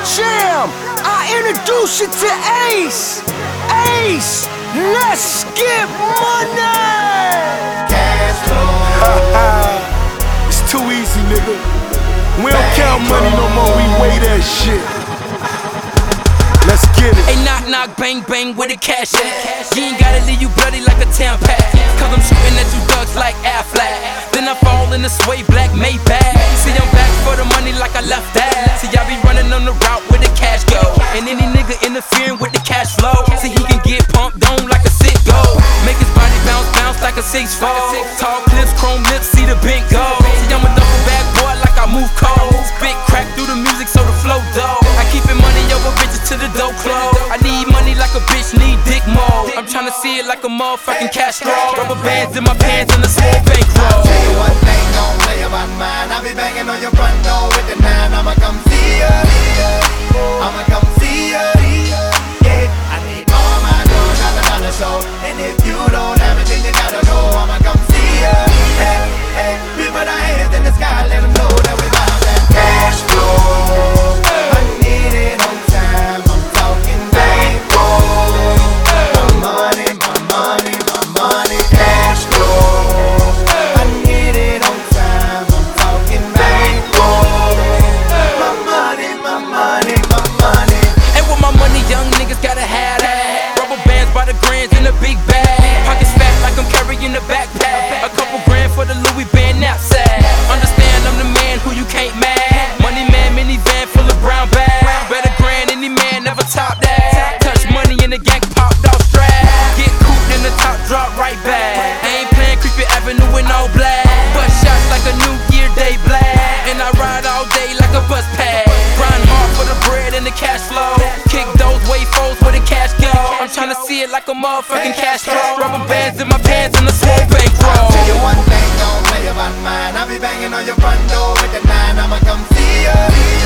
Jam, I introduce you to Ace. Ace, let's get money. Cash flow. It's too easy, nigga. We don't count money no more, we weigh that shit. Let's get it. Hey, knock, knock, bang, bang, where the cash at? You ain't gotta leave you bloody like a Tampax. Cause I'm shooting at you ducks like Affleck. Then I fall in the sway black Maybach. See, I'm back for the money like I left that. See, I be running on the route where the cash go. And any nigga interfering with the cash flow, see, he can get pumped on like a sick go. Make his body bounce, bounce like a 6'4". Tall clips, chrome lips, see the bent go. See, I'm a double bad boy like I move cold. Spit crack through the music so the flow dope. I keep it money over bitches to the dope close. I need money like a bitch need dick mode. I'm tryna see it like a motherfucking cash roll. Rubber bands in my pants and a small bankroll. Tell you one thing, don't play about mine. I be banging on your front door with the 9. I'ma come see ya. I'ma come see ya. Yeah, I need all my dough, not another show. And if you don't have it, then you gotta go. I'ma come see ya. Hey, hey, we put our hands in the sky, let them know that we got that cash flow. I need it on time. I'm talking bankroll. My money, my money, my money, cash flow. I need it on time. I'm talking bankroll. My money, my money, my money. And with my money, young niggas gotta have that. Rubber bands by the grands in a big bag. Pockets fat like I'm carrying a backpack. A couple grand for the Louis band knapsack. Understand I'm the man who you can't mad. Money man, minivan full of brown bags. Better grand, any man never top that. Touch money in the gang, popped off strap. Get cooped in the top, drop right back. I ain't playing Creepy Avenue in all black. Bust shots like a New Year Day black. And I ride all day like a bus pass. Grind hard for the bread and the cash flow. Kick those wayfolds where the cash go. I'm tryna see it like a motherfucking cash roll. Rubber bands in my pants and a small bankroll. Tell you one thing, don't play about mine. I be banging on your front door with the 9. I'ma come see ya.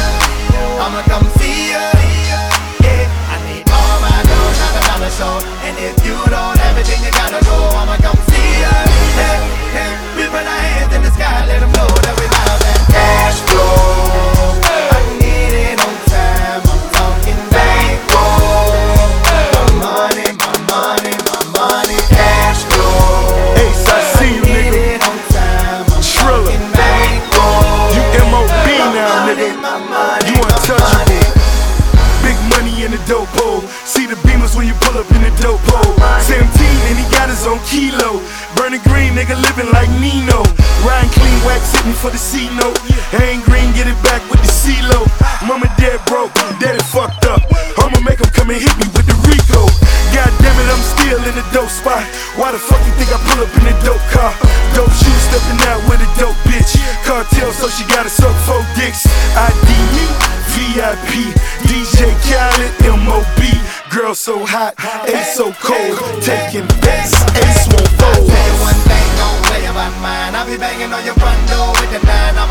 I'ma come see ya. Yeah, I need all my dough, not another show. And if you don't have it, then you gotta go. I'ma come see ya. Hey, hey, we put our hands in the sky, let them know that we have that cash flow. I need it on time. I'm talking bankroll. My money, my money, my money, cash flow. Ace, I see you, nigga. Triller. You MOB now, nigga. You untouchable. Big money in the dope hole. See the beamers when you pull up in the dope hole. 17 and he got his own kilo. Burning green, nigga living like Nino. Riding clean, wax hit me for the C note. Ain't green, get it back with the CeeLo. Mama dead broke, daddy fucked up. I'ma make him come and hit me with the Rico. God damn it, I'm still in the dope spot. Why the fuck you think I pull up in a dope car? Dope shoes stepping out with a dope bitch. Cartel, so she gotta suck 4 dicks. ID me, VIP, DJ Khaled, MOB. Girl so hot, Ace so cold. Taking bets, Ace won't fold. Tell you one thing, don't play about mine. I be banging on your front door with the 9.